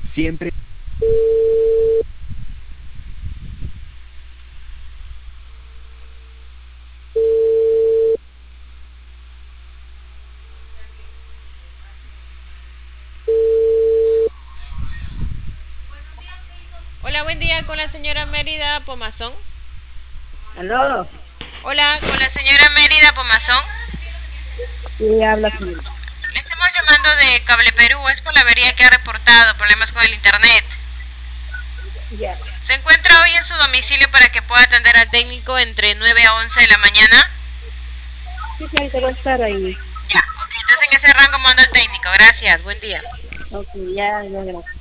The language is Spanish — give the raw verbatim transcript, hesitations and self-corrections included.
Siempre. Hola, buen día con la señora Mérida Pomazón. ¿Aló? Hola, con la señora Mérida Pomazón. Sí, habla señora. Le estamos llamando de Cable Perú, es por la avería que ha reportado problemas con el internet. Ya. ¿Se encuentra hoy en su domicilio para que pueda atender al técnico entre nueve a once de la mañana? Sí, señorita, va a estar ahí. Ya, ok, entonces en ese rango mando al técnico. Gracias, buen día. Ok, ya, ya, gracias.